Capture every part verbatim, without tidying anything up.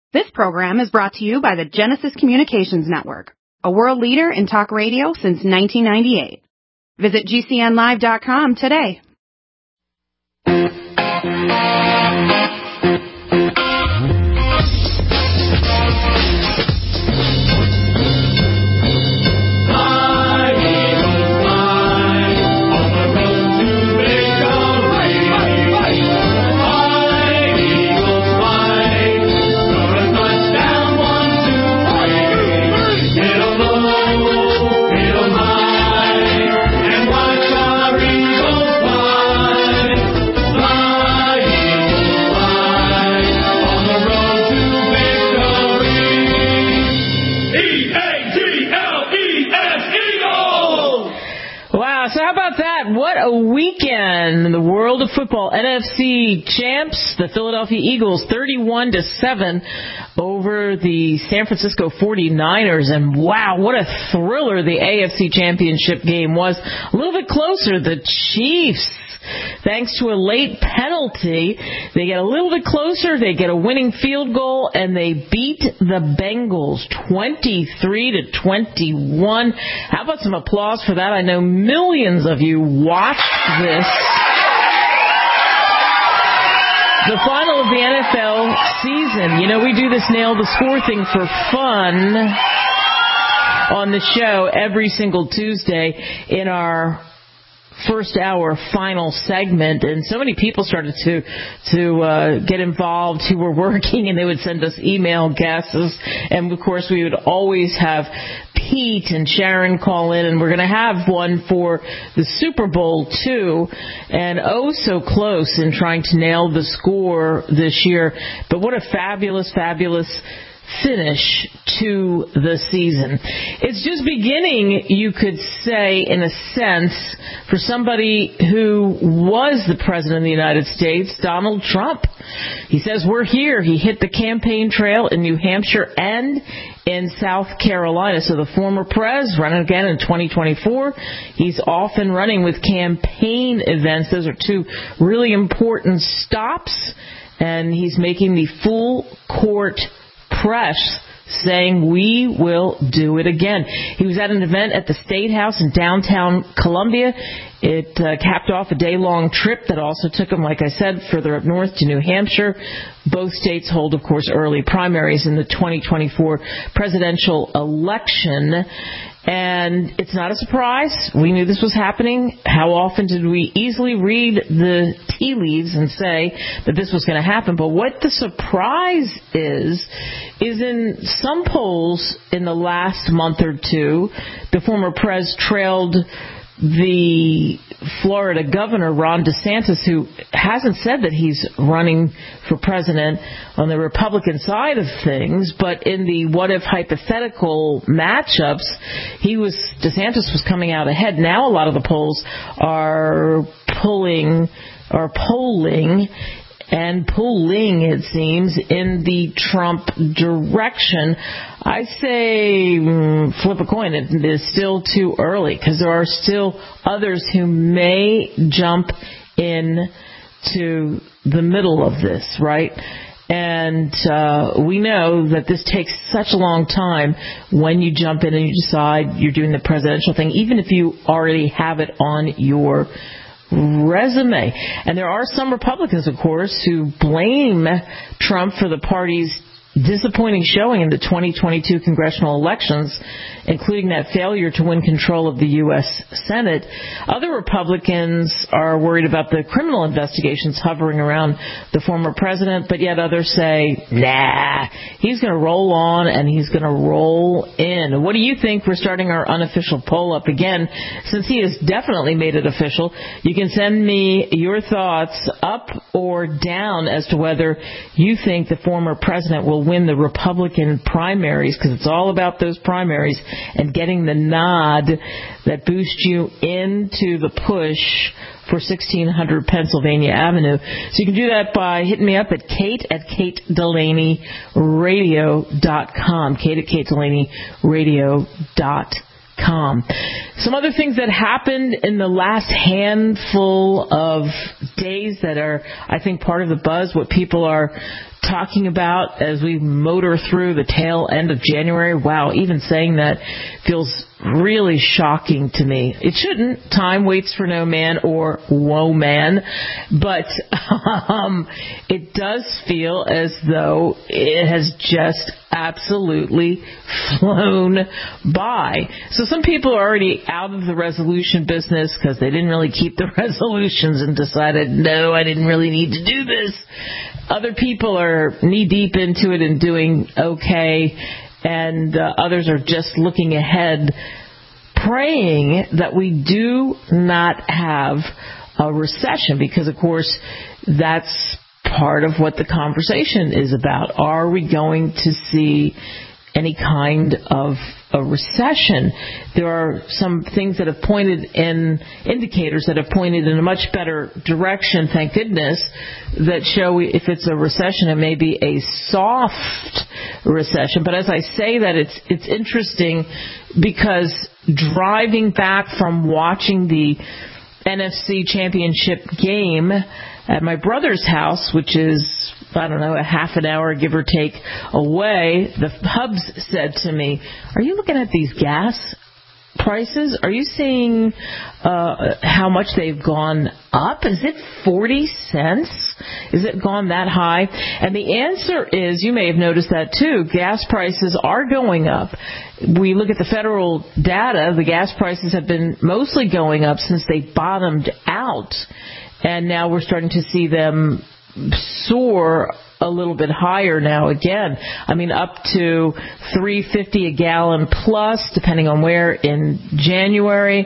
This program is brought to you by the Genesis Communications Network, a world leader in talk radio since nineteen ninety-eight. Visit G C N live dot com today. What a weekend in the world of football. N F C champs, the Philadelphia Eagles, thirty-one to seven over the San Francisco forty-niners. And wow, what a thriller the A F C championship game was. A little bit closer, the Chiefs, thanks to a late penalty, they get a little bit closer, they get a winning field goal, and they beat the Bengals twenty-three to twenty-one. How about some applause for that? I know millions of you watched this. The final of the N F L season. You know, we do this nail the score thing for fun on the show every single Tuesday in our first hour final segment, and so many people started to to uh, get involved who were working, and they would send us email guesses, and of course we would always have Pete and Sharon call in, and we're going to have one for the Super Bowl too, and oh so close in trying to nail the score this year. But what a fabulous, fabulous finish to the season. It's just beginning, you could say, in a sense, for somebody who was the president of the United States, Donald Trump. He says, we're here. He hit the campaign trail in New Hampshire and in South Carolina. So the former pres running again in twenty twenty-four. He's off and running with campaign events. Those are two really important stops. And he's making the full court press saying, we will do it again. He was at an event at the State House in downtown Columbia. It uh, capped off a day-long trip that also took him, like I said, further up north to New Hampshire. Both states hold, of course, early primaries in the twenty twenty-four presidential election. And it's not a surprise. We knew this was happening. How often did we easily read the tea leaves and say that this was going to happen? But what the surprise is, is in some polls in the last month or two, the former pres trailed the Florida governor, Ron DeSantis, who hasn't said that he's running for president on the Republican side of things, but in the what-if hypothetical matchups, he was DeSantis was coming out ahead. Now a lot of the polls are pulling, are polling and pulling, it seems, in the Trump direction. I say mm, flip a coin. It is still too early because there are still others who may jump in to the middle of this, right? And uh, we know that this takes such a long time when you jump in and you decide you're doing the presidential thing, even if you already have it on your resume. And there are some Republicans, of course, who blame Trump for the party's disappointing showing in the twenty twenty-two congressional elections, including that failure to win control of the U S Senate. Other Republicans are worried about the criminal investigations hovering around the former president, but yet others say, nah, he's going to roll on and he's going to roll in. What do you think? We're starting our unofficial poll up again. Since he has definitely made it official, you can send me your thoughts up or down as to whether you think the former president will win the Republican primaries, because it's all about those primaries and getting the nod that boosts you into the push for sixteen hundred Pennsylvania Avenue. So you can do that by hitting me up at Kate at Kate Delaney Radio dot com. Kate at Kate Delaney Radio dot com. Some other things that happened in the last handful of days that are, I think, part of the buzz, what people are talking about as we motor through the tail end of January. Wow, even saying that feels really shocking to me. It shouldn't. Time waits for no man or woman, but um, it does feel as though it has just absolutely flown by. So some people are already out of the resolution business because they didn't really keep the resolutions and decided, no, I didn't really need to do this. Other people are knee-deep into it and doing okay, and uh, others are just looking ahead, praying that we do not have a recession, because, of course, that's part of what the conversation is about. Are we going to see any kind of a recession? There are some things that have pointed in, indicators that have pointed in a much better direction, thank goodness, that show if it's a recession, it may be a soft recession. But as I say that, it's it's interesting because driving back from watching the N F C Championship game at my brother's house, which is, I don't know, a half an hour, give or take, away, the Hubs said to me, are you looking at these gas prices? Are you seeing uh, how much they've gone up? Is it forty cents? Is it gone that high? And the answer is, you may have noticed that too, gas prices are going up. We look at the federal data, the gas prices have been mostly going up since they bottomed out. And now we're starting to see them soar a little bit higher now again. I mean, up to three fifty a gallon plus, depending on where in January.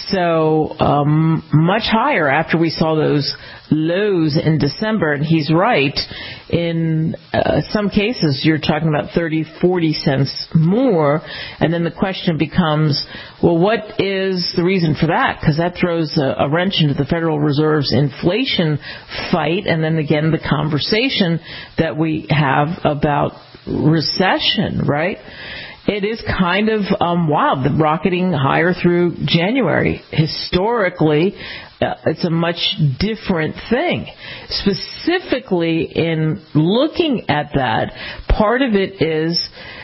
So um, much higher after we saw those lows in December. And he's right. In uh, some cases, you're talking about thirty, forty cents more. And then the question becomes, well, what is the reason for that? Because that throws a, a wrench into the Federal Reserve's inflation fight. And then again, the conversation that we have about recession, right? It is kind of um, wild, the rocketing higher through January. Historically, uh, it's a much different thing. Specifically in looking at that, part of it is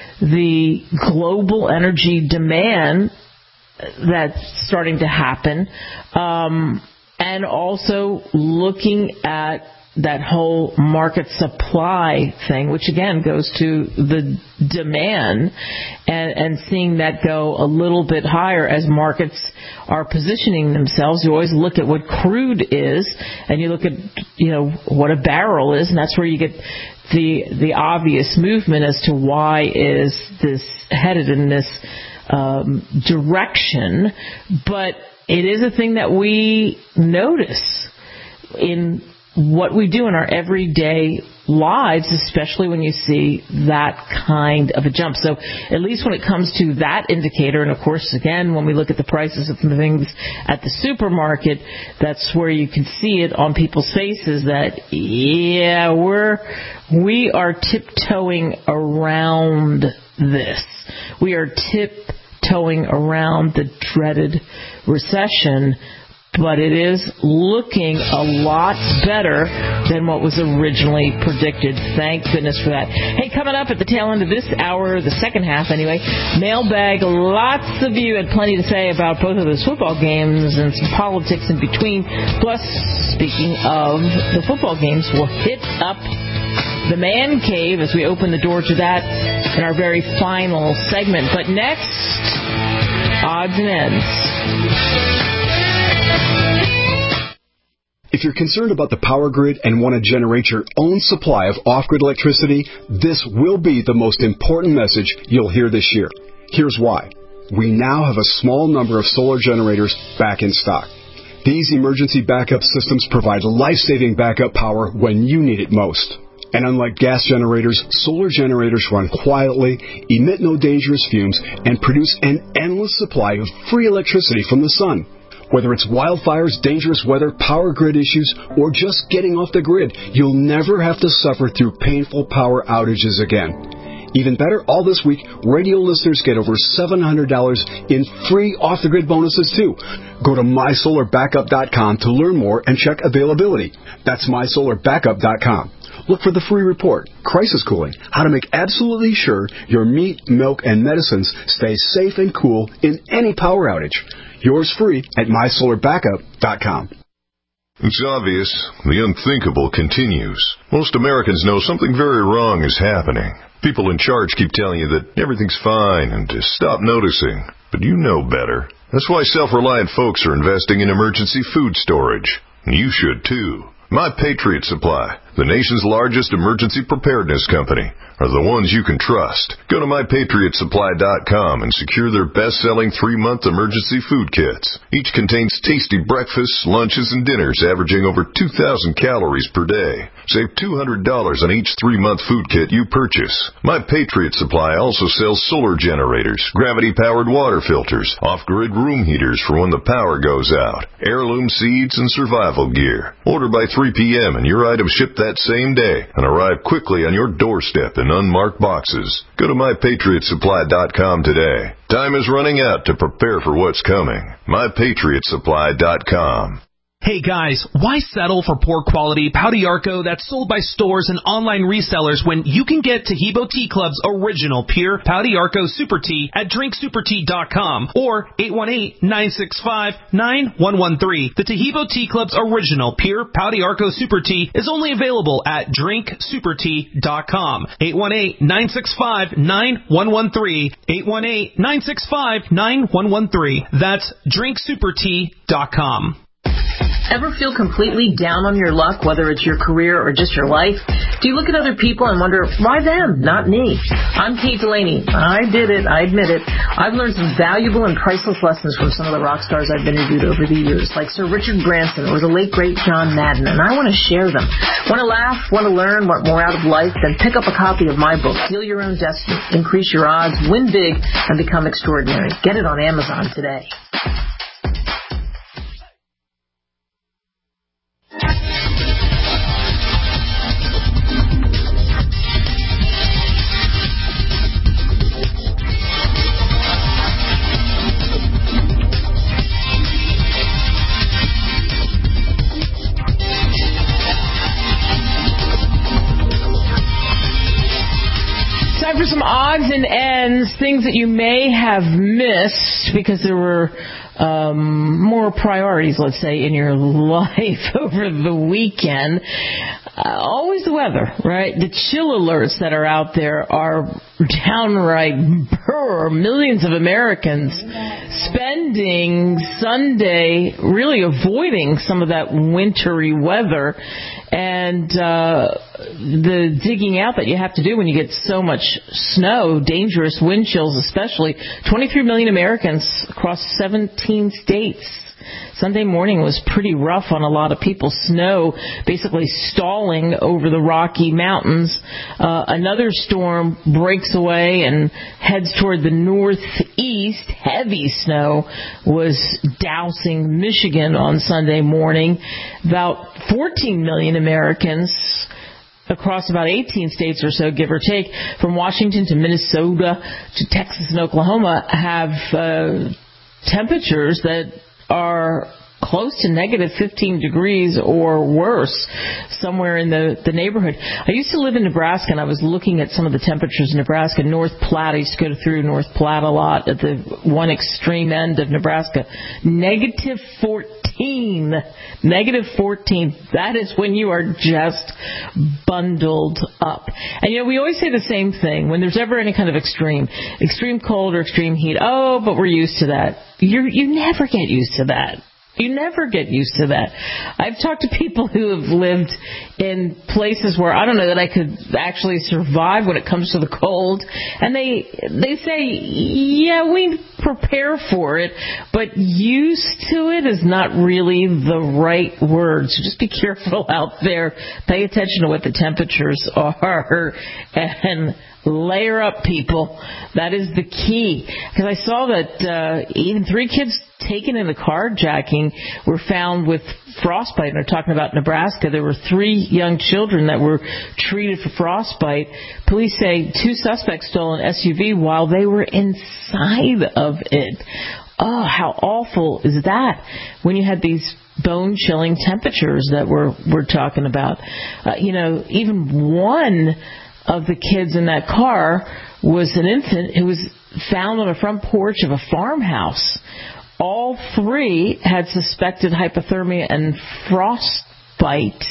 the global energy demand that's starting to happen, um, and also looking at that whole market supply thing, which again goes to the demand, and, and seeing that go a little bit higher as markets are positioning themselves. You always look at what crude is, and you look at, you know, what a barrel is, and that's where you get the the obvious movement as to why is this headed in this um, direction. But it is a thing that we notice in what we do in our everyday lives, especially when you see that kind of a jump. So at least when it comes to that indicator, and of course, again, when we look at the prices of things at the supermarket, that's where you can see it on people's faces that, yeah, we're, we are tiptoeing around this. We are tiptoeing around the dreaded recession, but it is looking a lot better than what was originally predicted. Thank goodness for that. Hey, coming up at the tail end of this hour, the second half anyway, mailbag. Lots of you had plenty to say about both of those football games and some politics in between. Plus, speaking of the football games, we'll hit up the man cave as we open the door to that in our very final segment. But next, odds and ends. If you're concerned about the power grid and want to generate your own supply of off-grid electricity, this will be the most important message you'll hear this year. Here's why. We now have a small number of solar generators back in stock. These emergency backup systems provide life-saving backup power when you need it most. And unlike gas generators, solar generators run quietly, emit no dangerous fumes, and produce an endless supply of free electricity from the sun. Whether it's wildfires, dangerous weather, power grid issues, or just getting off the grid, you'll never have to suffer through painful power outages again. Even better, all this week, radio listeners get over seven hundred dollars in free off-the-grid bonuses, too. Go to my solar backup dot com to learn more and check availability. That's my solar backup dot com. look for the free report, Crisis Cooling, how to make absolutely sure your meat, milk, and medicines stay safe and cool in any power outage. Yours free at my solar backup dot com. It's obvious. The unthinkable continues. Most Americans know something very wrong is happening. People in charge keep telling you that everything's fine and to stop noticing. But you know better. That's why self-reliant folks are investing in emergency food storage. You should too. My Patriot Supply, the nation's largest emergency preparedness company, are the ones you can trust. Go to my patriot supply dot com and secure their best-selling three-month emergency food kits. Each contains tasty breakfasts, lunches, and dinners averaging over two thousand calories per day. Save two hundred dollars on each three-month food kit you purchase. My Patriot Supply also sells solar generators, gravity-powered water filters, off-grid room heaters for when the power goes out, heirloom seeds, and survival gear. Order by three p.m. and your items ship that same day and arrive quickly on your doorstep in unmarked boxes. Go to my patriot supply dot com today. Time is running out to prepare for what's coming. my patriot supply dot com. Hey guys, why settle for poor quality Pau d'Arco that's sold by stores and online resellers when you can get Taheebo Tea Club's original pure Pau d'Arco Super Tea at drink super tea dot com or eight one eight, nine six five, nine one one three. The Taheebo Tea Club's original pure Pau d'Arco Super Tea is only available at drink super tea dot com. eight one eight, nine six five, nine one one three. eight one eight, nine six five, nine one one three. That's drink super tea dot com. Ever feel completely down on your luck, whether it's your career or just your life? Do you look at other people and wonder, why them, not me? I'm Kate Delaney. I did it. I admit it. I've learned some valuable and priceless lessons from some of the rock stars I've interviewed over the years, like Sir Richard Branson or the late, great John Madden, and I want to share them. Want to laugh, want to learn, want more out of life? Then pick up a copy of my book, Heal Your Own Destiny, Increase Your Odds, Win Big, and Become Extraordinary. Get it on Amazon today. Time for some odds and ends, things that you may have missed because there were um, more priorities, let's say, in your life over the weekend. Uh, always the weather, right? The chill alerts that are out there are downright brr. Millions of Americans spending Sunday really avoiding some of that wintry weather and uh, the digging out that you have to do when you get so much snow, dangerous wind chills especially. twenty-three million Americans across seventeen states. Sunday morning was pretty rough on a lot of people. Snow basically stalling over the Rocky Mountains. Uh, another storm breaks away and heads toward the northeast. Heavy snow was dousing Michigan on Sunday morning. About fourteen million Americans across about eighteen states or so, give or take, from Washington to Minnesota to Texas and Oklahoma, have uh, temperatures that are close to negative fifteen degrees or worse, somewhere in the, the neighborhood. I used to live in Nebraska, and I was looking at some of the temperatures in Nebraska. North Platte, I used to go through North Platte a lot at the one extreme end of Nebraska. Negative fourteen. Negative fourteen. That is when you are just bundled up. And, you know, we always say the same thing when there's ever any kind of extreme, extreme cold or extreme heat. Oh, but we're used to that. You're, you never get used to that. You never get used to that. I've talked to people who have lived in places where I don't know that I could actually survive when it comes to the cold. And they they say, yeah, we prepare for it, but used to it is not really the right word. So just be careful out there. Pay attention to what the temperatures are and layer up, people. That is the key. Because I saw that uh, even three kids taken in the carjacking were found with frostbite. And they're talking about Nebraska. There were three young children that were treated for frostbite. Police say two suspects stole an S U V while they were inside of it. Oh, how awful is that when you had these bone-chilling temperatures that we're we're talking about. Uh, you know, even one of the kids in that car was an infant who was found on a front porch of a farmhouse. All three had suspected hypothermia and frostbite.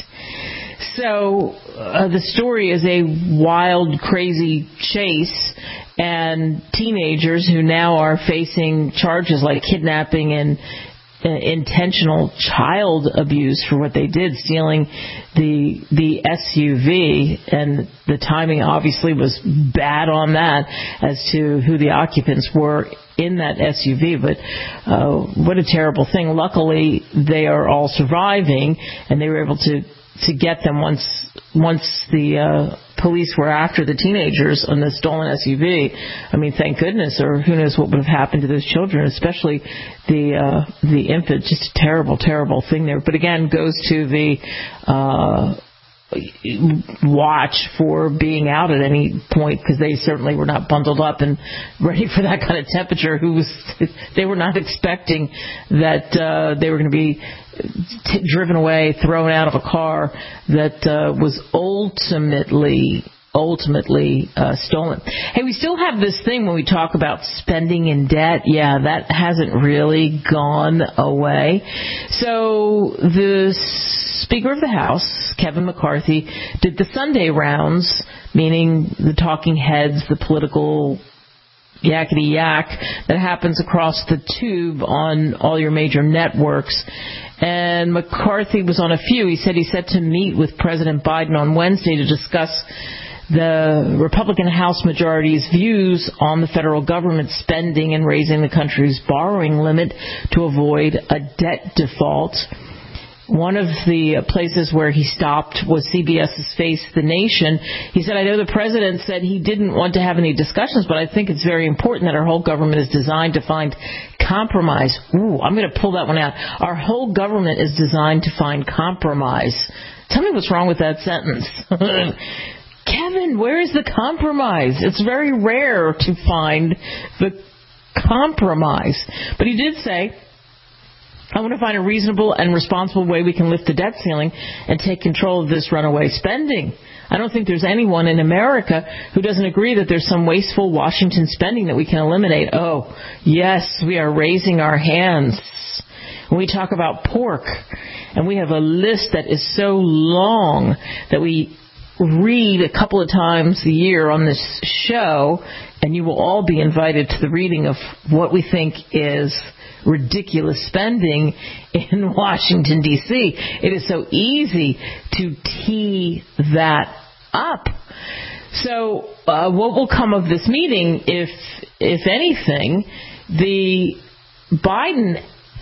So uh, the story is a wild, crazy chase, and teenagers who now are facing charges like kidnapping and uh, intentional child abuse for what they did, stealing the the S U V, and the timing obviously was bad on that as to who the occupants were in that S U V. But uh, what a terrible thing. Luckily, they are all surviving, and they were able to to get them once once the uh, police were after the teenagers on the stolen S U V. I mean, thank goodness, or who knows what would have happened to those children, especially the uh, the infant. Just a terrible, terrible thing there. But again, goes to the uh, watch for being out at any point, because they certainly were not bundled up and ready for that kind of temperature. Who was? They were not expecting that uh, they were going to be T- driven away, thrown out of a car that uh, was ultimately ultimately uh, stolen. Hey, we still have this thing when we talk about spending in debt. Yeah, that hasn't really gone away. So the Speaker of the House, Kevin McCarthy, did the Sunday rounds, meaning the talking heads, the political yakety yak that happens across the tube on all your major networks. And McCarthy was on a few. He said he's set to meet with President Biden on Wednesday to discuss the Republican House majority's views on the federal government spending and raising the country's borrowing limit to avoid a debt default. One of the places where he stopped was CBS's Face the Nation. He said, I know the president said he didn't want to have any discussions, but I think it's very important that our whole government is designed to find compromise. Ooh, I'm going to pull that one out. Our whole government is designed to find compromise. Tell me what's wrong with that sentence. Kevin, where is the compromise? It's very rare to find the compromise. But he did say, I want to find a reasonable and responsible way we can lift the debt ceiling and take control of this runaway spending. I don't think there's anyone in America who doesn't agree that there's some wasteful Washington spending that we can eliminate. Oh, yes, we are raising our hands. When we talk about pork, and we have a list that is so long that we read a couple of times a year on this show, and you will all be invited to the reading of what we think is ridiculous spending in Washington, D C It is so easy to tee that up. So uh, what will come of this meeting, if if anything? The Biden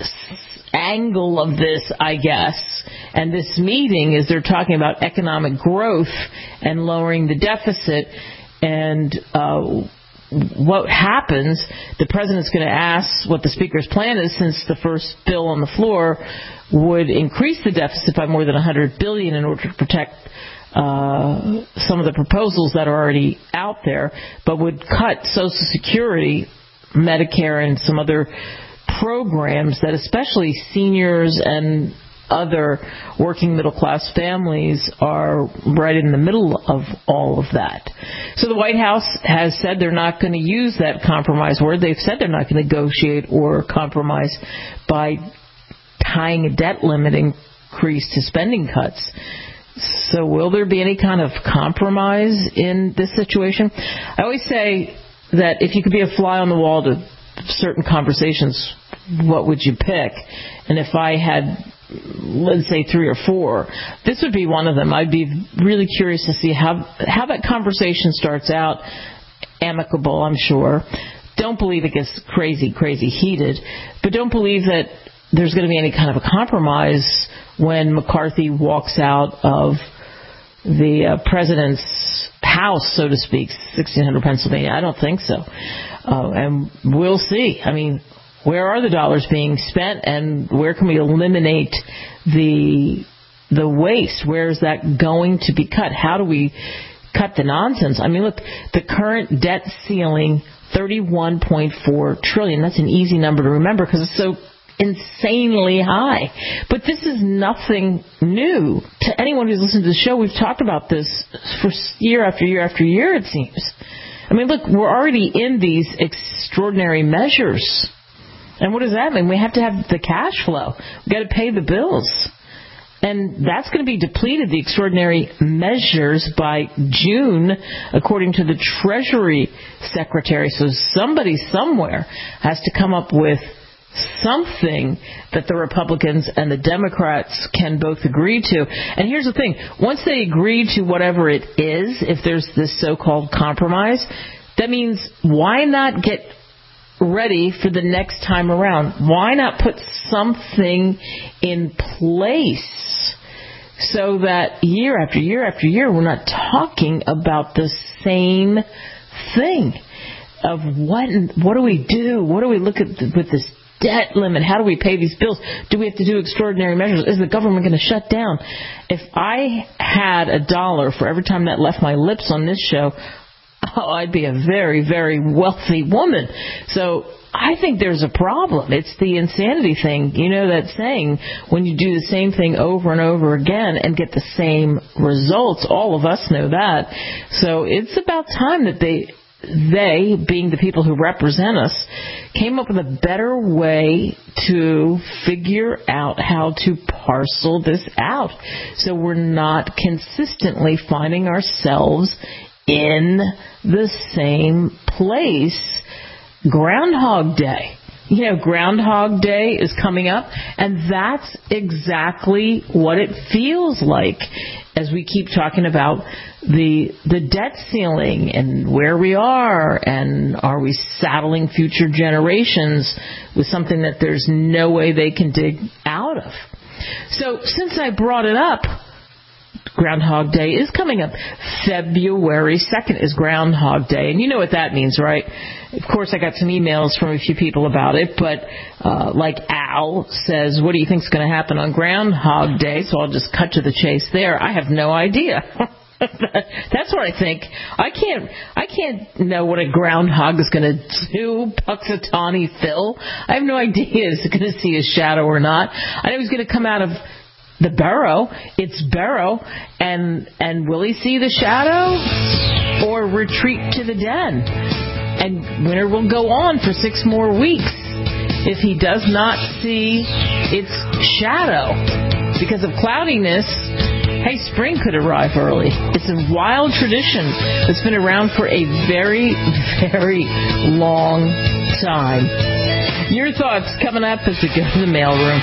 angle of this, I guess, and this meeting is they're talking about economic growth and lowering the deficit, and uh what happens, the president's going to ask what the speaker's plan is, since the first bill on the floor would increase the deficit by more than one hundred billion dollars in order to protect uh, some of the proposals that are already out there, but would cut Social Security, Medicare, and some other programs that especially seniors and other working middle-class families are right in the middle of all of that. So the White House has said they're not going to use that compromise word. They've said they're not going to negotiate or compromise by tying a debt limit increase to spending cuts. So will there be any kind of compromise in this situation? I always say that if you could be a fly on the wall to certain conversations, what would you pick? And if I had, let's say, three or four, this would be one of them. I'd be really curious to see how how that conversation starts out. Amicable, I'm sure. Don't believe it gets crazy, crazy heated, but don't believe that there's going to be any kind of a compromise when McCarthy walks out of the uh, president's house, so to speak, sixteen hundred Pennsylvania. I don't think so. Uh, and we'll see. I mean, where are the dollars being spent, and where can we eliminate the the waste? Where is that going to be cut? How do we cut the nonsense? I mean, look, the current debt ceiling, thirty-one point four trillion dollars. That's an easy number to remember because it's so insanely high. But this is nothing new. To anyone who's listened to the show, we've talked about this for year after year after year, it seems. I mean, look, we're already in these extraordinary measures. And what does that mean? We have to have the cash flow. We've got to pay the bills. And that's going to be depleted, the extraordinary measures, by June, according to the Treasury Secretary. So somebody somewhere has to come up with something that the Republicans and the Democrats can both agree to. And here's the thing. Once they agree to whatever it is, if there's this so-called compromise, that means why not get ready for the next time around? Why not put something in place so that year after year after year we're not talking about the same thing of what what do we do? What do we look at with this debt limit? How do we pay these bills? Do we have to do extraordinary measures? Is the government going to shut down? If I had a dollar for every time that left my lips on this show, oh, I'd be a very, very wealthy woman. So I think there's a problem. It's the insanity thing. You know that saying, when you do the same thing over and over again and get the same results. All of us know that. So it's about time that they, they, being the people who represent us, came up with a better way to figure out how to parcel this out. So we're not consistently finding ourselves in the same place. Groundhog Day. You know, Groundhog Day is coming up, and that's exactly what it feels like as we keep talking about the the debt ceiling and where we are, and are we saddling future generations with something that there's no way they can dig out of. So since I brought it up, Groundhog Day is coming up. February second is Groundhog Day. And you know what that means, right? Of course, I got some emails from a few people about it, but uh, like Al says, what do you think is going to happen on Groundhog Day? So I'll just cut to the chase there. I have no idea. That's what I think. I can't I can't know what a groundhog is going to do, Puxatawny Phil. I have no idea is he going to see his shadow or not. I know he's going to come out of the burrow, it's burrow, and and will he see the shadow or retreat to the den? And winter will go on for six more weeks if he does not see its shadow. Because of cloudiness, hey, spring could arrive early. It's a wild tradition that's been around for a very, very long time. Your thoughts coming up as we go to the mailroom.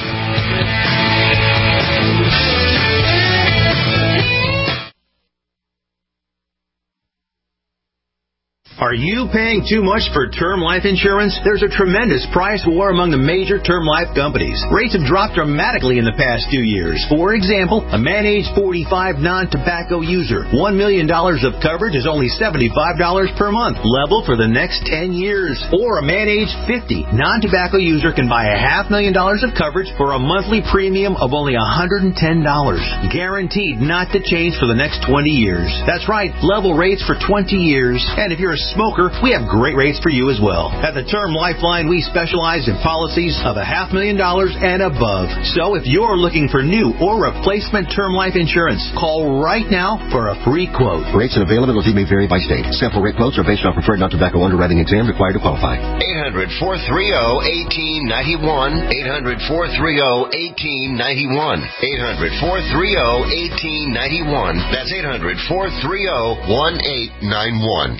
Are you paying too much for term life insurance? There's a tremendous price war among the major term life companies. Rates have dropped dramatically in the past few years. For example, a man age forty-five non-tobacco user, one million dollars of coverage is only seventy-five dollars per month, level for the next ten years. Or a man age fifty non-tobacco user can buy a half million dollars of coverage for a monthly premium of only one hundred ten dollars. Guaranteed not to change for the next twenty years. That's right, level rates for twenty years. And if you're a smoker, we have great rates for you as well. At the Term Lifeline, we specialize in policies of a half million dollars and above. So if you're looking for new or replacement term life insurance, call right now for a free quote. Rates and availability may vary by state. Sample rate quotes are based on preferred non-tobacco underwriting exam required to qualify. eight hundred, four three zero, one eight nine one. eight hundred, four three zero, one eight nine one. eight hundred, four three zero, one eight nine one. That's eight hundred, four three zero, one eight nine one.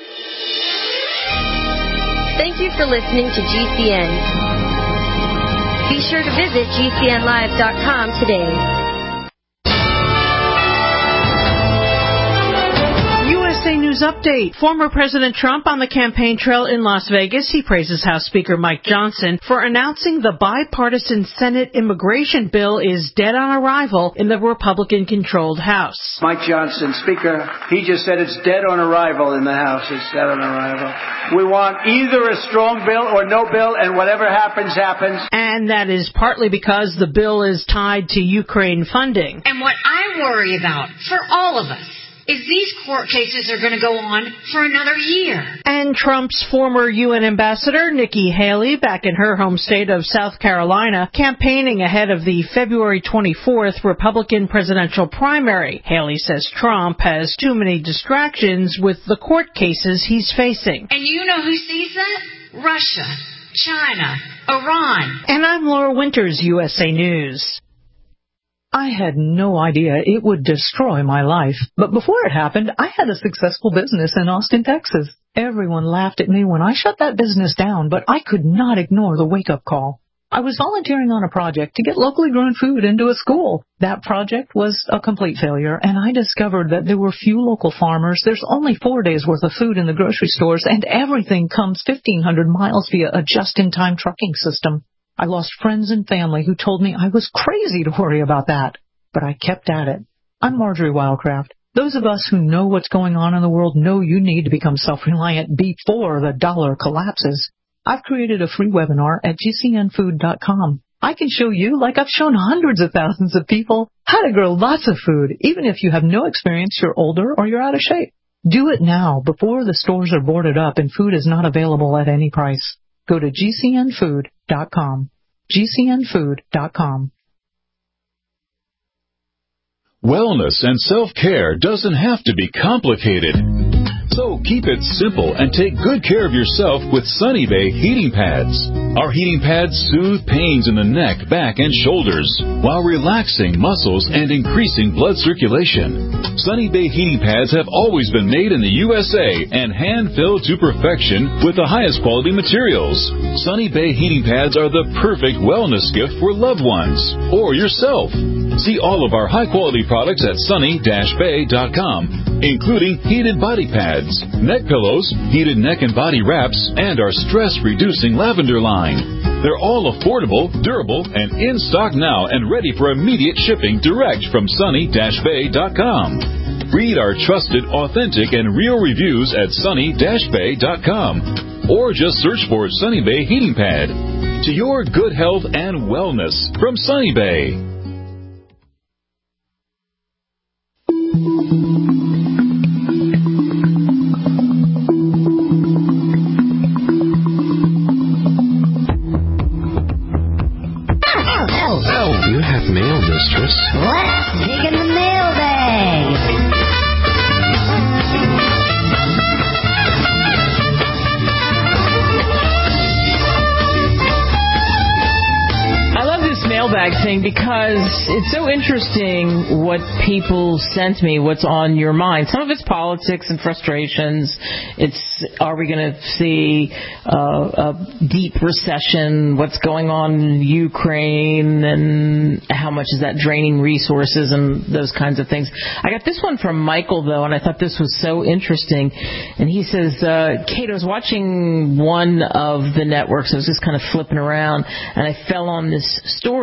Thank you for listening to G C N. Be sure to visit G C N live dot com today. U S A News Update. Former President Trump on the campaign trail in Las Vegas. He praises House Speaker Mike Johnson for announcing the bipartisan Senate immigration bill is dead on arrival in the Republican-controlled House. Mike Johnson, Speaker, he just said it's dead on arrival in the House. It's dead on arrival. We want either a strong bill or no bill, and whatever happens, happens. And that is partly because the bill is tied to Ukraine funding. And what I worry about for all of us is these court cases are going to go on for another year. And Trump's former U N ambassador, Nikki Haley, back in her home state of South Carolina, campaigning ahead of the February twenty-fourth Republican presidential primary. Haley says Trump has too many distractions with the court cases he's facing. And you know who sees that? Russia, China, Iran. And I'm Laura Winters, U S A News. I had no idea it would destroy my life. But before it happened, I had a successful business in Austin, Texas. Everyone laughed at me when I shut that business down, but I could not ignore the wake-up call. I was volunteering on a project to get locally grown food into a school. That project was a complete failure, and I discovered that there were few local farmers. There's only four days' worth of food in the grocery stores, and everything comes fifteen hundred miles via a just-in-time trucking system. I lost friends and family who told me I was crazy to worry about that, but I kept at it. I'm Marjorie Wildcraft. Those of us who know what's going on in the world know you need to become self-reliant before the dollar collapses. I've created a free webinar at G C N food dot com. I can show you, like I've shown hundreds of thousands of people, how to grow lots of food, even if you have no experience, you're older, or you're out of shape. Do it now, before the stores are boarded up and food is not available at any price. Go to G C N food dot com. G C N food dot com. Wellness and self-care doesn't have to be complicated. So keep it simple and take good care of yourself with Sunny Bay heating pads. Our heating pads soothe pains in the neck, back, and shoulders while relaxing muscles and increasing blood circulation. Sunny Bay heating pads have always been made in the U S A and hand-filled to perfection with the highest quality materials. Sunny Bay heating pads are the perfect wellness gift for loved ones or yourself. See all of our high-quality products at sunny dash bay dot com, including heated body pads, neck pillows, heated neck and body wraps, and our stress-reducing lavender line. They're all affordable, durable, and in stock now and ready for immediate shipping direct from sunny dash bay dot com. Read our trusted, authentic, and real reviews at sunny dash bay dot com, or just search for Sunny Bay Heating Pad. To your good health and wellness from Sunny Bay. You have mail, mistress. Let's dig in the mailbag. Mailbag thing because it's so interesting what people sent me, what's on your mind. Some of it's politics and frustrations. It's, are we going to see uh, a deep recession? What's going on in Ukraine? And how much is that draining resources and those kinds of things? I got this one from Michael, though, and I thought this was so interesting. And he says, uh, Kate, I was watching one of the networks. I was just kind of flipping around, and I fell on this story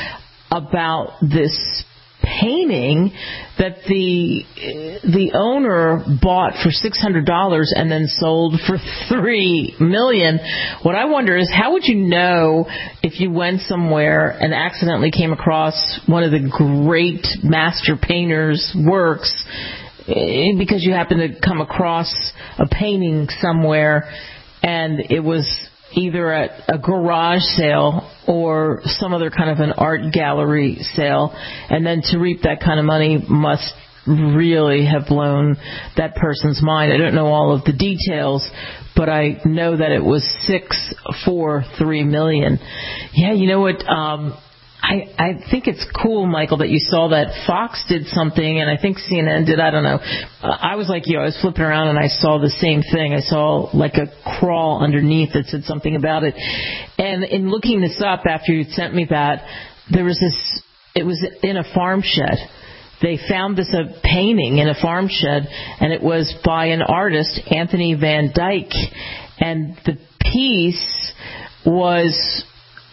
about this painting that the the owner bought for six hundred dollars and then sold for three million dollars. What I wonder is, how would you know if you went somewhere and accidentally came across one of the great master painters' works because you happened to come across a painting somewhere and it was either at a garage sale or some other kind of an art gallery sale, and then to reap that kind of money must really have blown that person's mind. I don't know all of the details, but I know that it was six for three million. Yeah, you know what? Um, I, I think it's cool, Michael, that you saw that Fox did something, and I think C N N did. I don't know. Uh, I was like you. I was flipping around, and I saw the same thing. I saw like a crawl underneath that said something about it. And in looking this up after you sent me that, there was this, it was in a farm shed. They found this a painting in a farm shed, and it was by an artist, Anthony Van Dyck. And the piece was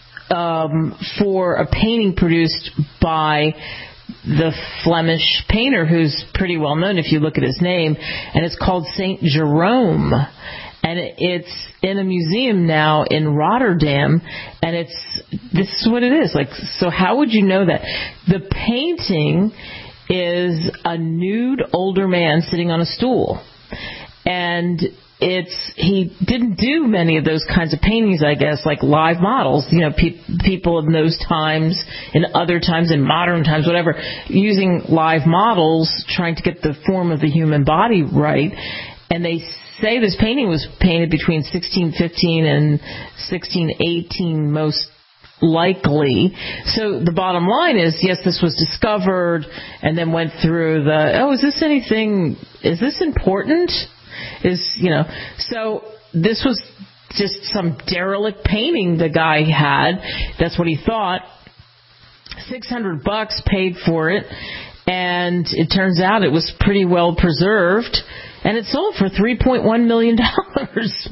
Um, for a painting produced by the Flemish painter who's pretty well known if you look at his name, and it's called Saint Jerome, and it's in a museum now in Rotterdam, and it's, this is what it is. Like, so how would you know that? The painting is a nude older man sitting on a stool. And it's he didn't do many of those kinds of paintings, I guess, like live models. You know, pe- people in those times, in other times, in modern times, whatever, using live models, trying to get the form of the human body right. And they say this painting was painted between sixteen fifteen and sixteen eighteen, most likely. So the bottom line is, yes, this was discovered and then went through the, oh, is this anything, is this important? Is, you know, so this was just some derelict painting the guy had. That's what he thought. six hundred bucks paid for it. And it turns out it was pretty well preserved. And it sold for three point one million dollars.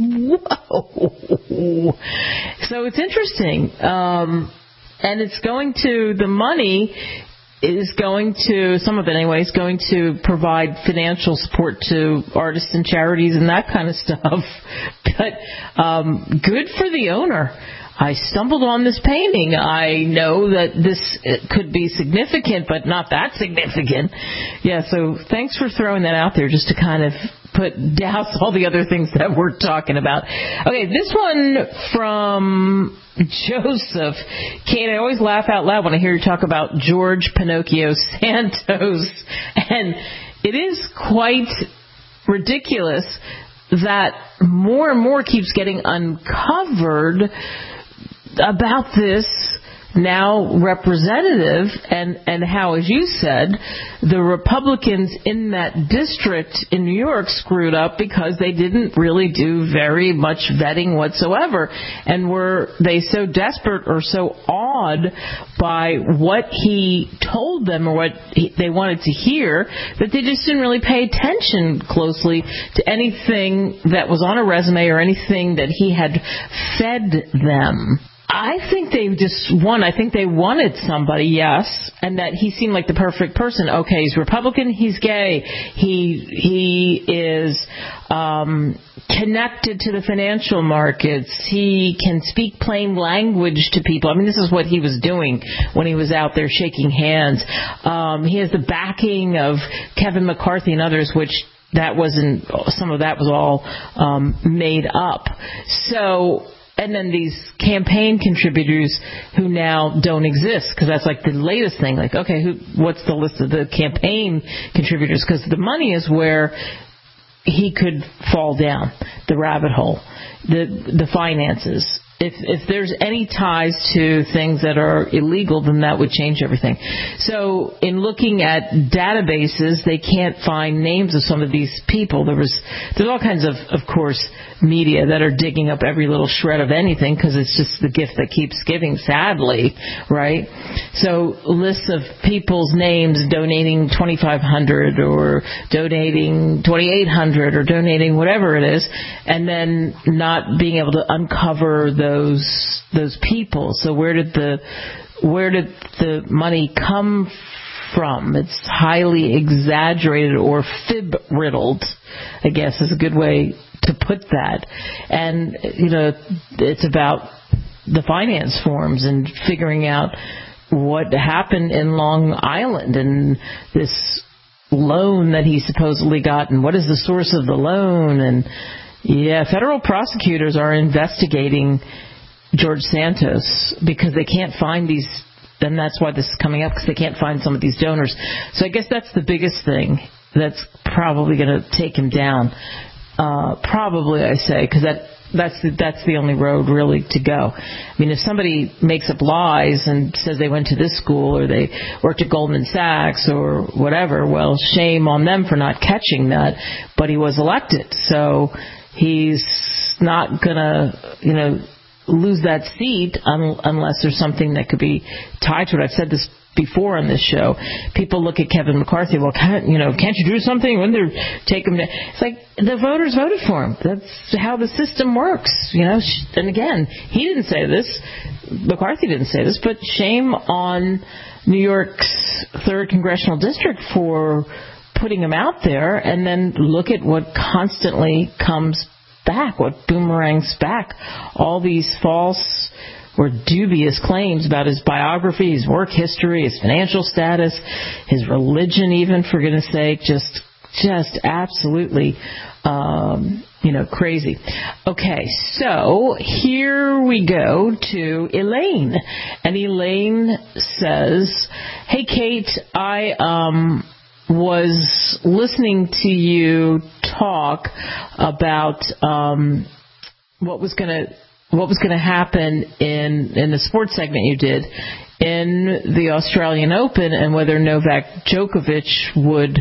Whoa. So it's interesting. Um, and it's going to, the money is going to, some of it anyway, is going to provide financial support to artists and charities and that kind of stuff. But um, good for the owner. I stumbled on this painting. I know that this could be significant, but not that significant. Yeah, so thanks for throwing that out there just to kind of put douse all the other things that we're talking about. Okay, this one from Joseph. Kate, I always laugh out loud when I hear you talk about George Pinocchio Santos. And it is quite ridiculous that more and more keeps getting uncovered about this now representative and, and how, as you said, the Republicans in that district in New York screwed up because they didn't really do very much vetting whatsoever. And were they so desperate or so awed by what he told them or what he, they wanted to hear that they just didn't really pay attention closely to anything that was on a resume or anything that he had fed them. I think they just won. I think they wanted somebody, yes, and that he seemed like the perfect person. Okay, he's Republican, he's gay, he he is um, connected to the financial markets, he can speak plain language to people. I mean, this is what he was doing when he was out there shaking hands. Um, he has the backing of Kevin McCarthy and others, which that wasn't, some of that was all um, made up. So. And then these campaign contributors who now don't exist, because that's like the latest thing. Like, okay, who? What's the list of the campaign contributors? Because the money is where he could fall down the rabbit hole, the the finances. If if there's any ties to things that are illegal, then that would change everything. So in looking at databases, they can't find names of some of these people. There was there's all kinds of, of course, media that are digging up every little shred of anything because it's just the gift that keeps giving, sadly, right? So lists of people's names donating twenty-five hundred dollars or donating twenty-eight hundred dollars or donating whatever it is, and then not being able to uncover the those those people. So where did the where did the money come from? It's highly exaggerated or fib riddled, I guess is a good way to put that. And you know, it's about the finance forms and figuring out what happened in Long Island and this loan that he supposedly got and what is the source of the loan. And yeah, federal prosecutors are investigating George Santos because they can't find these, and that's why this is coming up, because they can't find some of these donors. So I guess that's the biggest thing that's probably going to take him down. Uh, probably, I say, because that that's the, that's the only road really to go. I mean, if somebody makes up lies and says they went to this school or they worked at Goldman Sachs or whatever, well, shame on them for not catching that. But he was elected, so he's not going to, you know, lose that seat un- unless there's something that could be tied to it. I've said this before on this show. People look at Kevin McCarthy, well, can't, you know, can't you do something? When they take him down? It's like the voters voted for him. That's how the system works, you know. And again, he didn't say this. McCarthy didn't say this, but shame on New York's third congressional district for putting him out there, and then look at what constantly comes back, what boomerangs back. All these false or dubious claims about his biography, his work history, his financial status, his religion even, for goodness sake, just just absolutely, um, you know, crazy. Okay, so here we go to Elaine. And Elaine says, hey, Kate, I um, was listening to you talk about um, what was going to what was going to happen in, in the sports segment you did in the Australian Open and whether Novak Djokovic would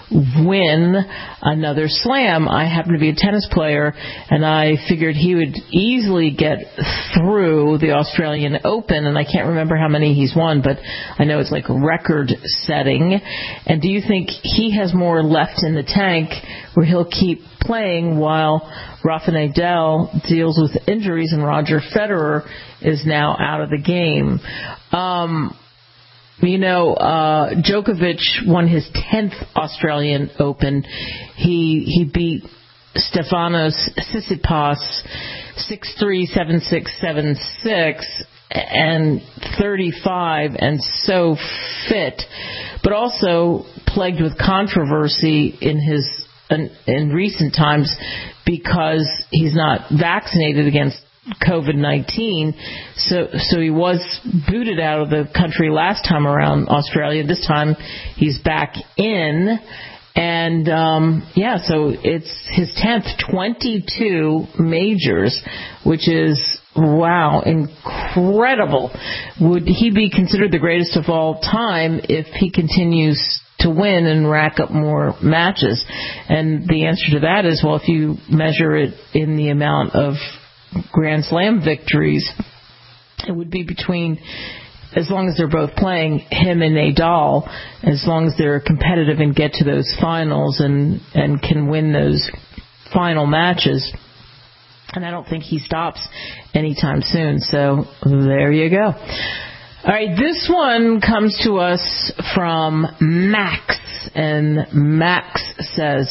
win another slam. I happen to be a tennis player, and I figured he would easily get through the Australian Open, and I can't remember how many he's won, but I know it's like record-setting. And do you think he has more left in the tank where he'll keep playing while Rafa Nadal deals with injuries and Roger Federer is now out of the game? Um, you know, uh, Djokovic won his tenth Australian Open. He he beat Stefanos Tsitsipas six three, seven six, seven six, and thirty-five, and so fit, but also plagued with controversy in his in, in recent times because he's not vaccinated against COVID nineteen, so so he was booted out of the country last time around Australia. This time he's back in, and um, yeah, so it's his tenth, twenty-two majors, which is, wow, incredible. Would he be considered the greatest of all time if he continues to win and rack up more matches? And the answer to that is, well, if you measure it in the amount of Grand Slam victories, it would be between, as long as they're both playing, him and Nadal, as long as they're competitive and get to those finals and, and can win those final matches. And I don't think he stops anytime soon. So there you go. All right, this one comes to us from Max, and Max says,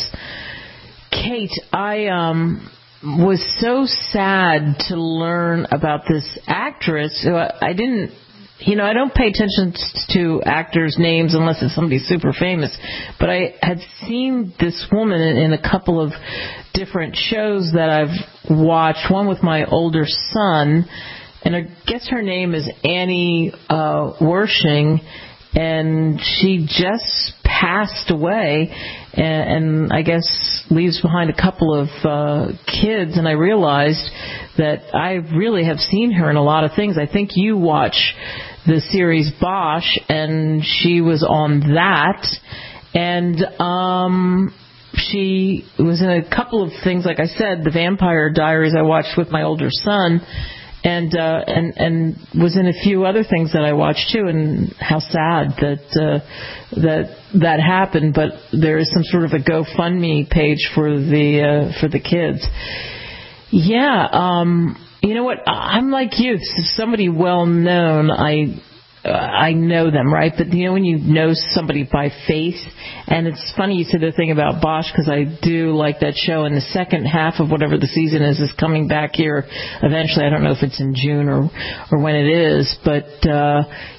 Kate, I um. was so sad to learn about this actress. I didn't, you know, I don't pay attention to actors' names unless it's somebody super famous, but I had seen this woman in a couple of different shows that I've watched, one with my older son, and I guess her name is Annie uh, Wershing, and she just passed away, and, and I guess leaves behind a couple of uh, kids. And I realized that I really have seen her in a lot of things. I think you watch the series Bosch, and she was on that. And um, she was in a couple of things, like I said, The Vampire Diaries I watched with my older son. And, uh, and, and was in a few other things that I watched too, and how sad that, uh, that, that happened, but there is some sort of a GoFundMe page for the, uh, for the kids. Yeah, um, you know what, I'm like you, somebody well known, I, uh, I know them, right? But you know when you know somebody by face, and it's funny you said the thing about Bosch, because I do like that show, and the second half of whatever the season is is coming back here eventually. I don't know if it's in June or or when it is, but uh,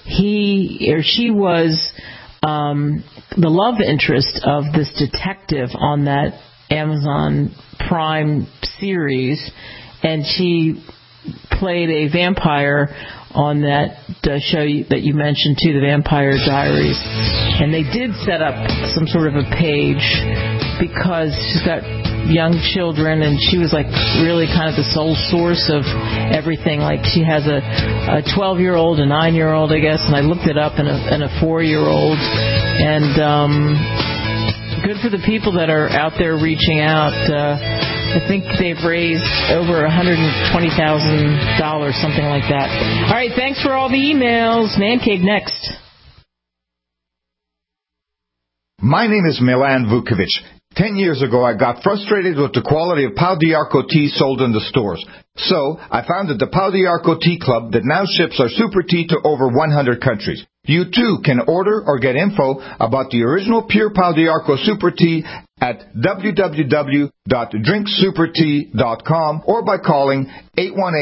he or she was um, the love interest of this detective on that Amazon Prime series, and she played a vampire on that uh, show you, that you mentioned too, The Vampire Diaries. And they did set up some sort of a page because she's got young children, and she was like really kind of the sole source of everything. Like she has a, a twelve-year-old, a nine-year-old, I guess, and I looked it up, and a, and a four-year-old. And um, good for the people that are out there reaching out. Uh, I think they've raised over one hundred twenty thousand dollars, something like that. All right, thanks for all the emails. Man Cave next. My name is Milan Vukovic. Ten years ago, I got frustrated with the quality of Pau d'Arco tea sold in the stores. So, I founded the Pau d'Arco Tea Club that now ships our super tea to over one hundred countries. You too can order or get info about the original pure Pau d'Arco super tea at w w w dot drink super tea dot com or by calling eight one eight,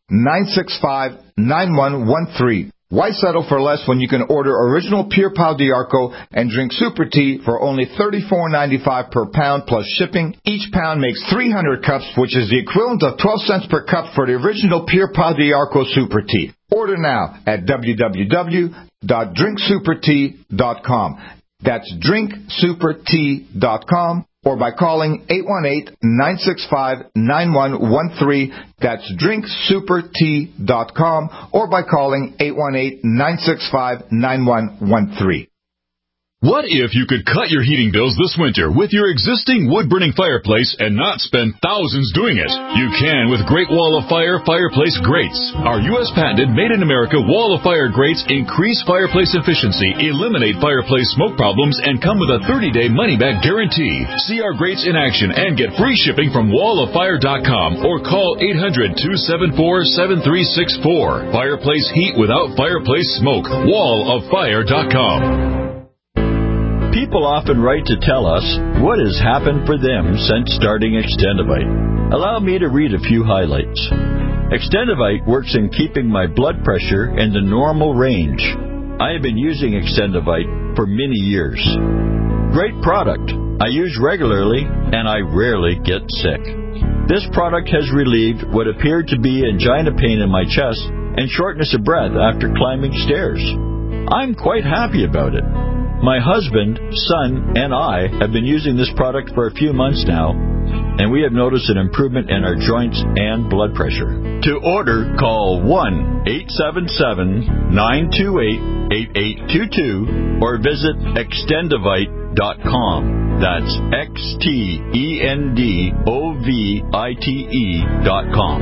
nine six five, nine one one three. Why settle for less when you can order original Pure Pau D'Arco and drink Super Tea for only thirty-four ninety-five per pound plus shipping? Each pound makes three hundred cups, which is the equivalent of twelve cents per cup for the original Pure Pau D'Arco Super Tea. Order now at w w w dot drink super tea dot com. That's drink super tea dot com. Or by calling eight one eight, nine six five, nine one one three. That's drink super tea dot com. Or by calling eight one eight, nine six five, nine one one three. What if you could cut your heating bills this winter with your existing wood-burning fireplace and not spend thousands doing it? You can with Great Wall of Fire fireplace grates. Our U S patented made-in-America Wall of Fire grates increase fireplace efficiency, eliminate fireplace smoke problems, and come with a thirty-day money-back guarantee. See our grates in action and get free shipping from wall of fire dot com or call eight hundred, two seven four, seven three six four. Fireplace heat without fireplace smoke. wall of fire dot com. People often write to tell us what has happened for them since starting Extendivite. Allow me to read a few highlights. Extendivite works in keeping my blood pressure in the normal range. I have been using Extendivite for many years. Great product. I use regularly and I rarely get sick. This product has relieved what appeared to be angina pain in my chest and shortness of breath after climbing stairs. I'm quite happy about it. My husband, son, and I have been using this product for a few months now, and we have noticed an improvement in our joints and blood pressure. To order, call one eight seven seven, nine two eight, eight eight two two or visit extendivite dot com. That's X T E N D O V I T E dot com.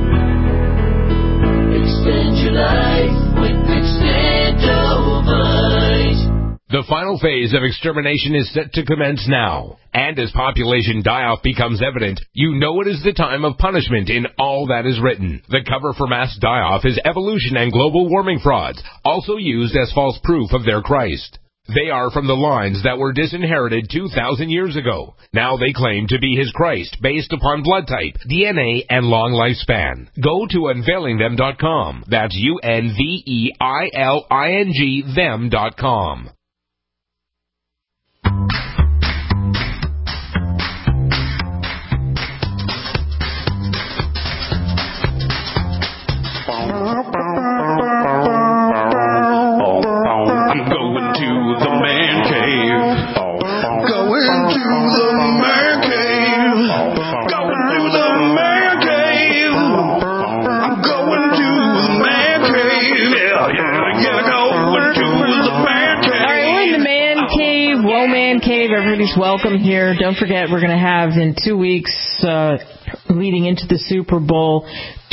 Extend your life with Extendivite. The final phase of extermination is set to commence now. And as population die-off becomes evident, you know it is the time of punishment in all that is written. The cover for mass die-off is evolution and global warming frauds, also used as false proof of their Christ. They are from the lines that were disinherited two thousand years ago. Now they claim to be his Christ based upon blood type, D N A, and long lifespan. Go to unveiling them dot com. That's U N V E I L I N G them dot com. I'm going to the man cave. Going to the man cave. Going to the man cave. I'm going to the man cave. Yeah, yeah, yeah, going to the man cave. All right, we're in the man cave. Whoa, man cave. Everybody's welcome here. Don't forget, we're going to have in two weeks, uh, leading into the Super Bowl,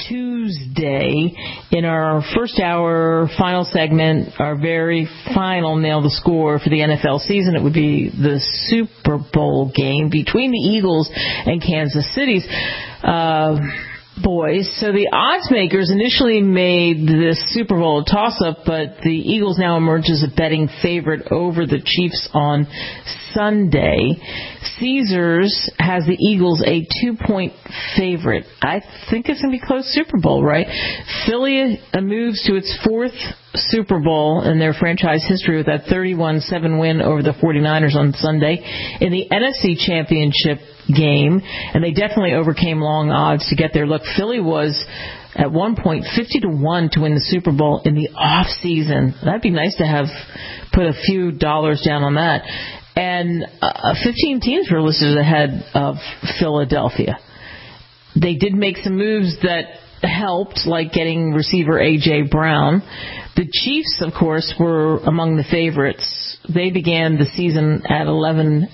Tuesday, in our first hour final segment, our very final Nail the Score for the N F L season. It would be the Super Bowl game between the Eagles and Kansas City's uh, boys. So the odds makers initially made this Super Bowl a toss-up, but the Eagles now emerge as a betting favorite over the Chiefs on Sunday. Caesars has the Eagles a two-point favorite. I think it's going to be a close Super Bowl, right? Philly moves to its fourth Super Bowl in their franchise history with that thirty-one seven win over the forty-niners on Sunday in the N F C Championship game, and they definitely overcame long odds to get there. Look, Philly was at one point fifty to one to win the Super Bowl in the off season. That'd be nice to have put a few dollars down on that. And uh, fifteen teams were listed ahead of Philadelphia. They did make some moves that helped, like getting receiver A J. Brown. The Chiefs, of course, were among the favorites. They began the season at eleven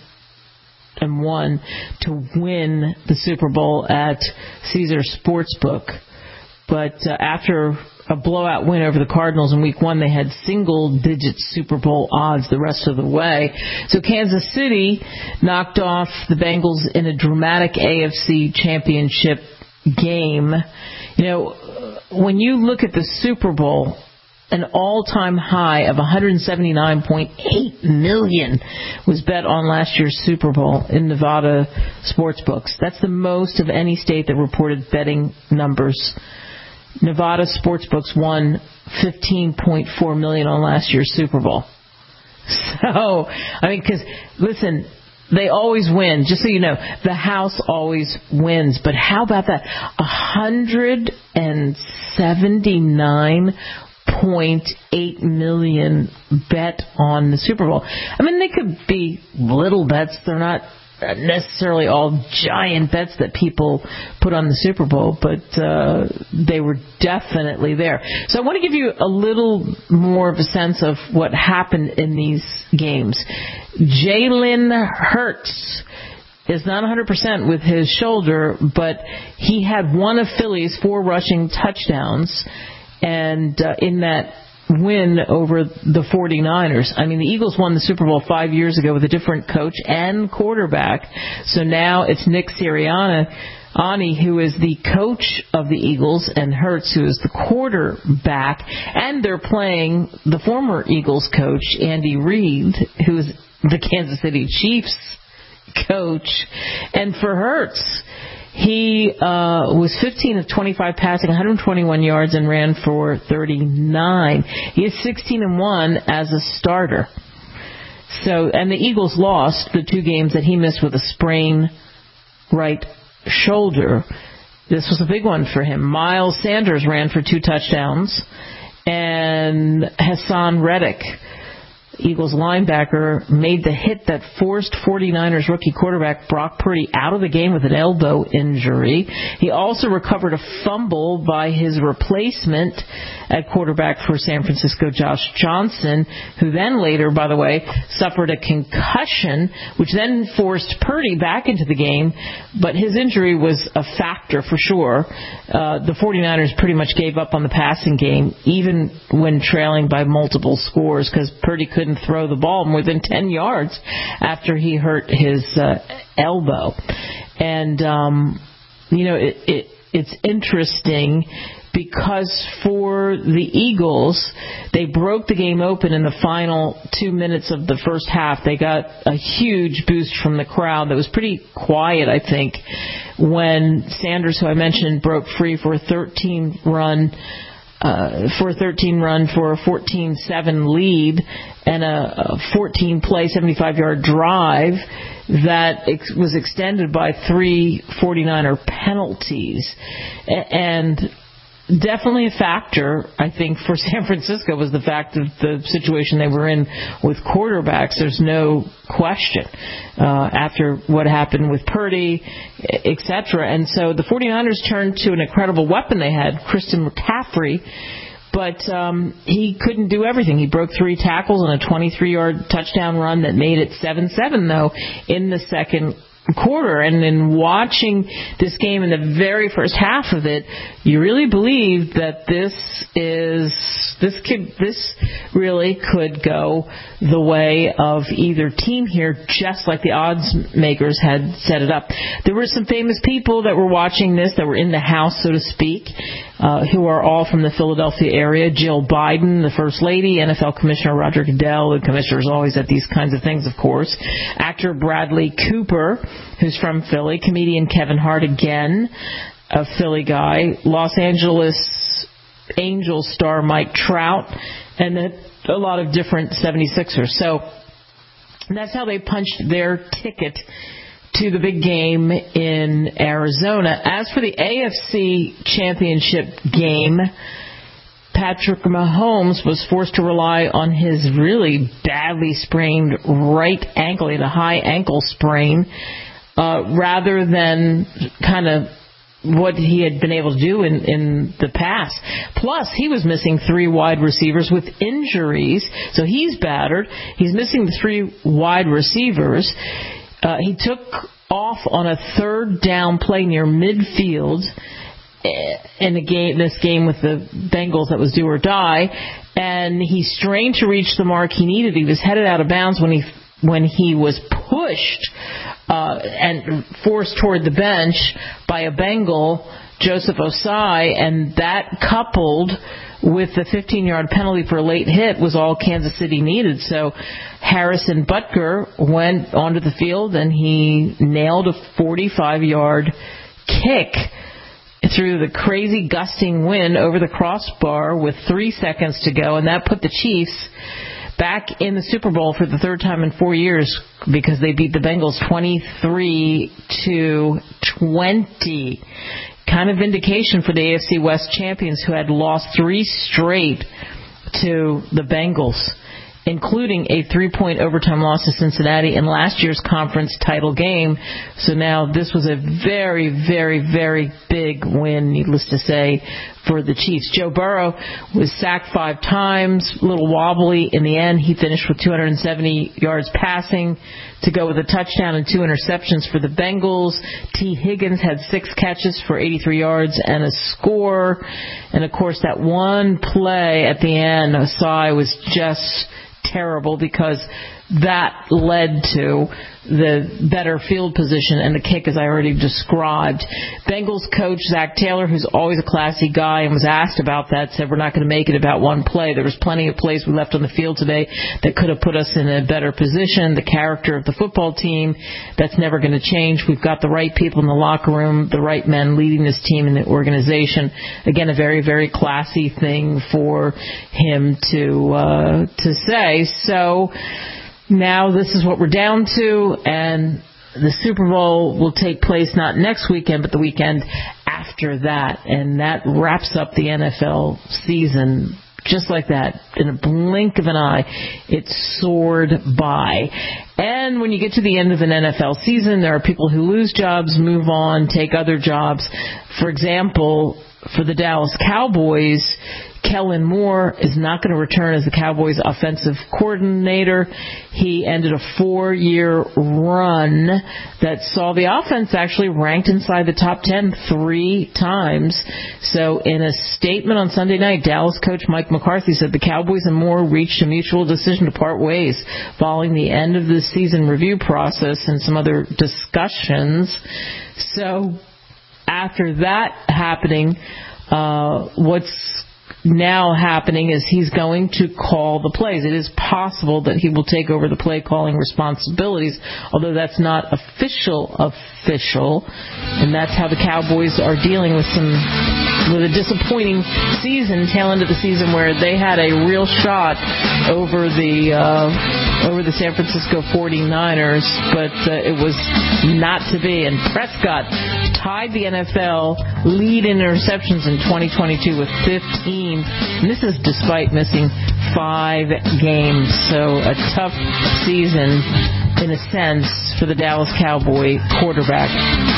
and one to win the Super Bowl at Caesars Sportsbook. But uh, after a blowout win over the Cardinals in week one, they had single-digit Super Bowl odds the rest of the way. So Kansas City knocked off the Bengals in a dramatic A F C championship game. You know, when you look at the Super Bowl, an all-time high of one hundred seventy-nine point eight million dollars was bet on last year's Super Bowl in Nevada sports books. That's the most of any state that reported betting numbers Nevada Sportsbooks won fifteen point four million dollars on last year's Super Bowl. So, I mean, because, listen, they always win. Just so you know, the house always wins. But how about that? one hundred seventy-nine point eight million dollars bet on the Super Bowl. I mean, they could be little bets. They're not necessarily all giant bets that people put on the Super Bowl, but uh, they were definitely there. So I want to give you a little more of a sense of what happened in these games. Jalen Hurts is not one hundred percent with his shoulder, but he had one of Philly's four rushing touchdowns, and uh, in that win over the forty-niners. I mean, the Eagles won the Super Bowl five years ago with a different coach and quarterback. So now it's Nick Sirianni, who is the coach of the Eagles, and Hurts, who is the quarterback. And they're playing the former Eagles coach, Andy Reid, who is the Kansas City Chiefs coach. And for Hurts, he uh, was fifteen of twenty-five passing, one hundred twenty-one yards, and ran for thirty-nine. He is sixteen and one as a starter. So, and the Eagles lost the two games that he missed with a sprained right shoulder. This was a big one for him. Miles Sanders ran for two touchdowns, and Hassan Reddick, Eagles linebacker, made the hit that forced forty-niners rookie quarterback Brock Purdy out of the game with an elbow injury. He also recovered a fumble by his replacement at quarterback for San Francisco, Josh Johnson, who then later, by the way, suffered a concussion, which then forced Purdy back into the game, but his injury was a factor for sure. Uh, the forty-niners pretty much gave up on the passing game, even when trailing by multiple scores, because Purdy couldn't throw the ball more than ten yards after he hurt his uh, elbow. And, um, you know, it, it, it's interesting because for the Eagles, they broke the game open in the final two minutes of the first half. They got a huge boost from the crowd that was pretty quiet, I think, when Sanders, who I mentioned, broke free for a thirteen run Uh, for a thirteen run for a fourteen seven lead and a fourteen play, seventy-five yard drive that ex- was extended by three forty-niner penalties. A- and definitely a factor, I think, for San Francisco was the fact of the situation they were in with quarterbacks. There's no question uh, after what happened with Purdy, et cetera. And so the forty-niners turned to an incredible weapon they had, Christian McCaffrey, but um, he couldn't do everything. He broke three tackles on a twenty-three yard touchdown run that made it seven seven, though, in the second quarter. And in watching this game in the very first half of it, you really believe that this is this could this really could go the way of either team here, just like the odds makers had set it up. There were some famous people that were watching this, that were in the house, so to speak, uh, who are all from the Philadelphia area. Jill Biden, the First Lady, N F L Commissioner Roger Goodell, the commissioner is always at these kinds of things, of course. Actor Bradley Cooper, who's from Philly. Comedian Kevin Hart, again, a Philly guy. Los Angeles Angels star Mike Trout, and a lot of different seventy-sixers. So that's how they punched their ticket to the big game in Arizona. As for the A F C Championship game, Patrick Mahomes was forced to rely on his really badly sprained right ankle. He had a high ankle sprain, uh, rather than kind of what he had been able to do in, in the past. Plus, he was missing three wide receivers with injuries, so he's battered. He's missing the three wide receivers. Uh, he took off on a third down play near midfield in a game, this game with the Bengals that was do or die, and he strained to reach the mark he needed. He was headed out of bounds when he when he was pushed uh, and forced toward the bench by a Bengal, Joseph Osai, and that coupled with the fifteen yard penalty for a late hit was all Kansas City needed. So Harrison Butker went onto the field and he nailed a forty-five yard kick through the crazy gusting wind over the crossbar with three seconds to go, and that put the Chiefs back in the Super Bowl for the third time in four years because they beat the Bengals twenty-three to twenty. Kind of vindication for the A F C West champions who had lost three straight to the Bengals, including a three-point overtime loss to Cincinnati in last year's conference title game. So now this was a very, very, very big win, needless to say, for the Chiefs. Joe Burrow was sacked five times, a little wobbly in the end. He finished with two hundred seventy yards passing to go with a touchdown and two interceptions for the Bengals. T. Higgins had six catches for eighty-three yards and a score. And, of course, that one play at the end, Osai, was just terrible because that led to the better field position and the kick, as I already described. Bengals coach Zach Taylor, who's always a classy guy and was asked about that, said we're not going to make it about one play. There was plenty of plays we left on the field today that could have put us in a better position. The character of the football team, that's never going to change. We've got the right people in the locker room, the right men leading this team and the organization. Again, a very, very classy thing for him to uh, to say. So now this is what we're down to, and the Super Bowl will take place not next weekend, but the weekend after that, and that wraps up the N F L season just like that. In a blink of an eye, it soared by. And when you get to the end of an N F L season, there are people who lose jobs, move on, take other jobs. For example, for the Dallas Cowboys, Kellen Moore is not going to return as the Cowboys' offensive coordinator. He ended a four-year run that saw the offense actually ranked inside the top ten three times. So in a statement on Sunday night, Dallas coach Mike McCarthy said the Cowboys and Moore reached a mutual decision to part ways following the end of the season review process and some other discussions. So after that happening, uh, what's now happening is he's going to call the plays. It is possible that he will take over the play calling responsibilities, although that's not official official. And that's how the Cowboys are dealing with some with a disappointing season, tail end of the season, where they had a real shot over the uh, over the San Francisco forty-niners, but uh, it was not to be. And Prescott tied the N F L lead in interceptions in twenty twenty-two with fifteen. And this is despite missing five games. So a tough season, in a sense, for the Dallas Cowboy quarterback.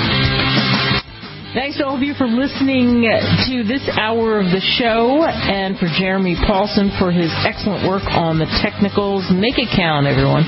Thanks to all of you for listening to this hour of the show, and for Jeremy Paulson for his excellent work on the technicals. Make it count, everyone.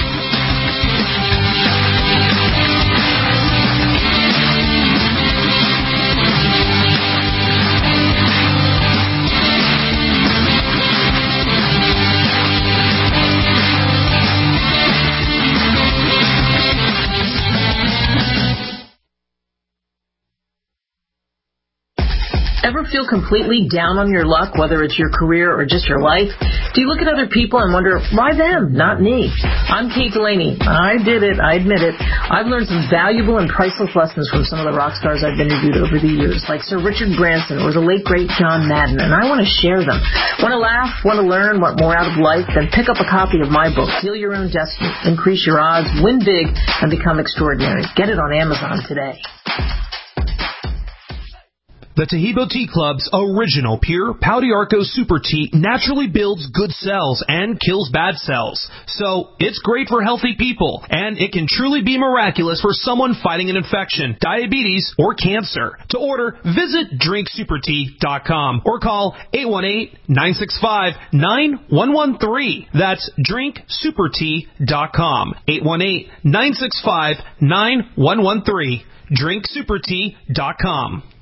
Ever feel completely down on your luck, whether it's your career or just your life? Do you look at other people and wonder, why them, not me? I'm Kate Delaney. I did it. I admit it. I've learned some valuable and priceless lessons from some of the rock stars I've interviewed over the years, like Sir Richard Branson or the late, great John Madden, and I want to share them. Want to laugh? Want to learn? Want more out of life? Then pick up a copy of my book, Heal Your Own Destiny, Increase Your Odds, Win Big, and Become Extraordinary. Get it on Amazon today. The Tahibo Tea Club's original pure Pau d'Arco Super Tea naturally builds good cells and kills bad cells. So it's great for healthy people, and it can truly be miraculous for someone fighting an infection, diabetes, or cancer. To order, visit drink super tea dot com or call eight one eight, nine six five, nine one one three. That's drink super tea dot com. eight one eight, nine six five, nine one one three. drink super tea dot com.